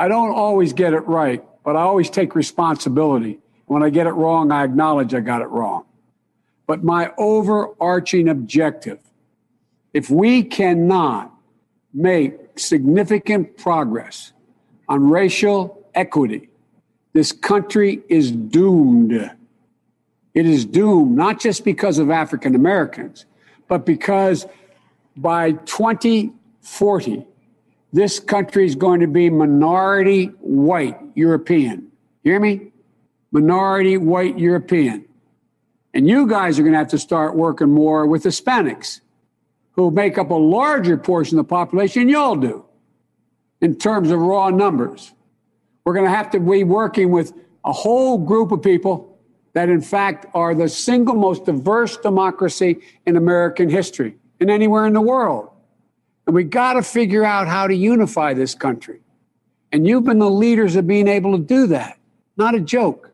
I don't always get it right, but I always take responsibility. When I get it wrong, I acknowledge I got it wrong. But my overarching objective, if we cannot make significant progress on racial equity, this country is doomed. It is doomed, not just because of African Americans, but because by 2040, this country is going to be minority white European. You hear me? Minority white European. And you guys are going to have to start working more with Hispanics, who make up a larger portion of the population than y'all do in terms of raw numbers. We're going to have to be working with a whole group of people that, in fact, are the single most diverse democracy in American history and anywhere in the world. And we got to figure out how to unify this country. And you've been the leaders of being able to do that. Not a joke.